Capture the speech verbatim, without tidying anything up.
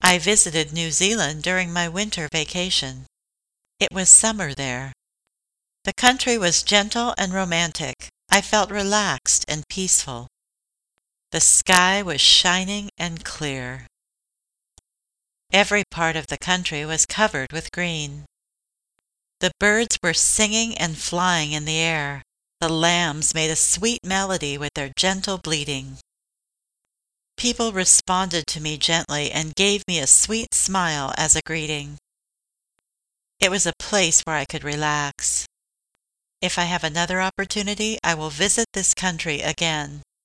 I visited New Zealand during my winter vacation. It was summer there. The country was gentle and romantic. I felt relaxed and peaceful. The sky was shining and clear. Every part of the country was covered with green. The birds were singing and flying in the air. The lambs made a sweet melody with their gentle bleating. People responded to me gently and gave me a sweet smile as a greeting. It was a place where I could relax. If I have another opportunity, I will visit this country again.